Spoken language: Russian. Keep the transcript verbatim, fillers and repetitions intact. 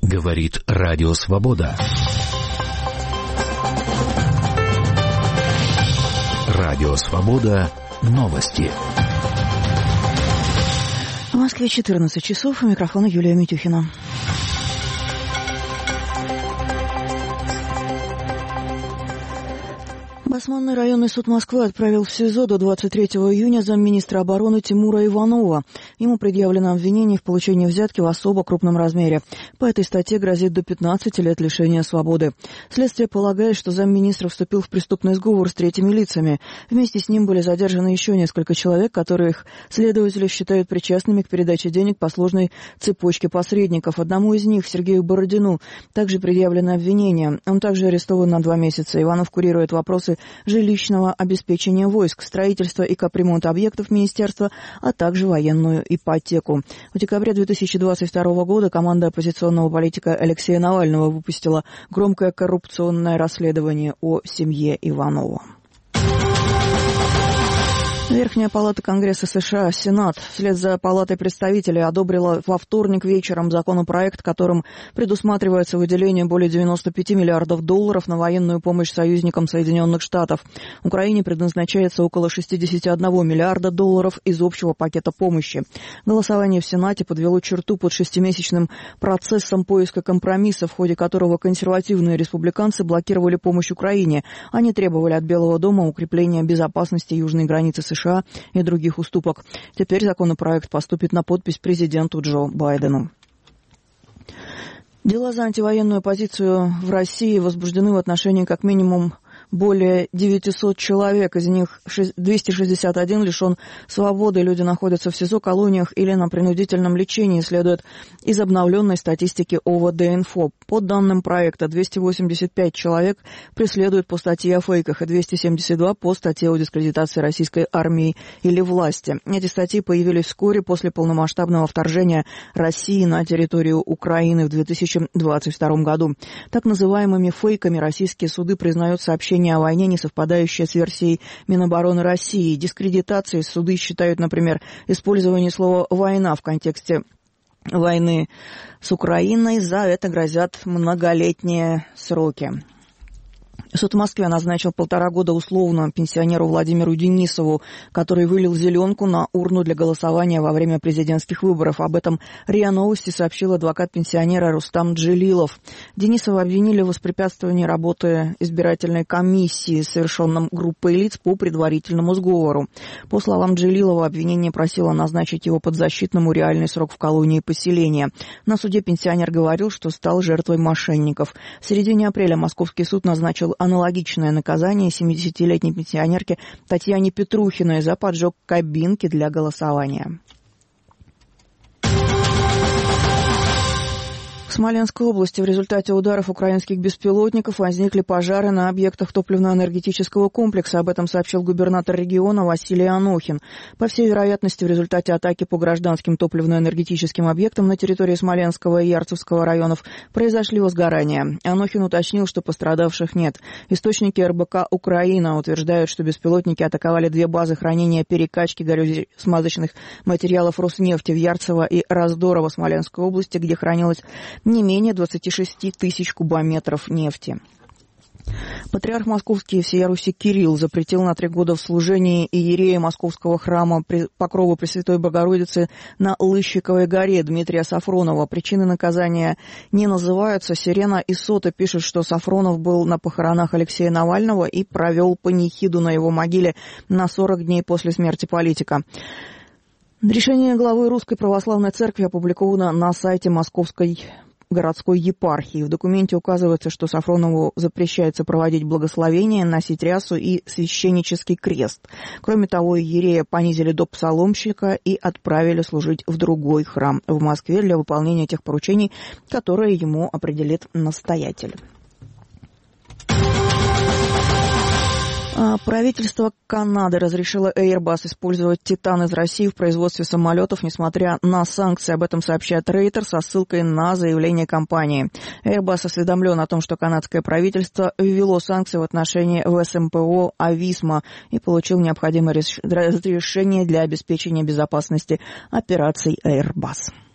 Говорит Радио Свобода. Радио Свобода. Новости. В Москве четырнадцать часов. У микрофона Юлия Митюхина. Басманный районный суд Москвы отправил в СИЗО до двадцать третьего июня замминистра обороны Тимура Иванова. Ему предъявлено обвинение в получении взятки в особо крупном размере. По этой статье грозит до пятнадцати лет лишения свободы. Следствие полагает, что замминистра вступил в преступный сговор с третьими лицами. Вместе с ним были задержаны еще несколько человек, которых следователи считают причастными к передаче денег по сложной цепочке посредников. Одному из них, Сергею Бородину, также предъявлено обвинение. Он также арестован на два месяца. Иванов курирует вопросы жилищного обеспечения войск, строительства и капремонта объектов министерства, а также военную ипотеку. В декабре две тысячи двадцать второго года команда оппозиционного политика Алексея Навального выпустила громкое коррупционное расследование о семье Иванова. Верхняя палата Конгресса США, Сенат, вслед за Палатой представителей одобрила во вторник вечером законопроект, которым предусматривается выделение более девяноста пяти миллиардов долларов на военную помощь союзникам Соединенных Штатов. Украине предназначается около шестидесяти одного миллиарда долларов из общего пакета помощи. Голосование в Сенате подвело черту под шестимесячным процессом поиска компромисса, в ходе которого консервативные республиканцы блокировали помощь Украине. Они требовали от Белого дома укрепления безопасности южной границы США и других уступок. Теперь законопроект поступит на подпись президенту Джо Байдену. Дела за антивоенную позицию в России возбуждены в отношении как минимум более девятисот человек, из них двести шестьдесят один лишен свободы. Люди находятся в СИЗО, колониях или на принудительном лечении, следует из обновленной статистики ОВД-Инфо. По данным проекта, двести восемьдесят пять человек преследуют по статье о фейках и двести семьдесят два по статье о дискредитации российской армии или власти. Эти статьи появились вскоре после полномасштабного вторжения России на территорию Украины в две тысячи двадцать втором году. Так называемыми фейками российские суды признают сообщения о войне, не совпадающие с версией Минобороны России. Дискредитацией суды считают, например, использование слова «война» в контексте войны с Украиной. За это грозят многолетние сроки. Суд в Москве назначил полтора года условно пенсионеру Владимиру Денисову, который вылил зеленку на урну для голосования во время президентских выборов. Об этом РИА Новости сообщил адвокат пенсионера Рустам Джилилов. Денисова обвинили в воспрепятствовании работы избирательной комиссии, совершенном группой лиц по предварительному сговору. По словам Джилилова, обвинение просило назначить его подзащитному реальный срок в колонии поселения. На суде пенсионер говорил, что стал жертвой мошенников. В середине апреля Московский суд назначил аналогичное наказание семидесятилетней пенсионерке Татьяне Петрухиной за поджог кабинки для голосования. В Смоленской области в результате ударов украинских беспилотников возникли пожары на объектах топливно-энергетического комплекса. Об этом сообщил губернатор региона Василий Анохин. По всей вероятности, в результате атаки по гражданским топливно-энергетическим объектам на территории Смоленского и Ярцевского районов произошли возгорания. Анохин уточнил, что пострадавших нет. Источники эр бэ ка «Украина» утверждают, что беспилотники атаковали две базы хранения перекачки горюче-смазочных материалов Роснефти в Ярцево и Раздорово Смоленской области, где хранилось не менее двадцати шести тысяч кубометров нефти. Патриарх Московский и всея Руси Кирилл запретил на три года в служении иерея Московского храма Покрова Пресвятой Богородицы на Лыщиковой горе Дмитрия Сафронова. Причины наказания не называются. Сирена и Сота пишут, что Сафронов был на похоронах Алексея Навального и провел панихиду на его могиле на сорок дней после смерти политика. Решение главы Русской Православной Церкви опубликовано на сайте Московской городской епархии. В документе указывается, что Сафронову запрещается проводить благословение, носить рясу и священнический крест. Кроме того, иерея понизили до псаломщика и отправили служить в другой храм в Москве для выполнения тех поручений, которые ему определит настоятель. Правительство Канады разрешило Airbus использовать «Титан» из России в производстве самолетов, несмотря на санкции. Об этом сообщает Рейтер со ссылкой на заявление компании. Airbus осведомлен о том, что канадское правительство ввело санкции в отношении вэ эс эм пэ о «Ависма» и получил необходимое разрешение для обеспечения безопасности операций Airbus.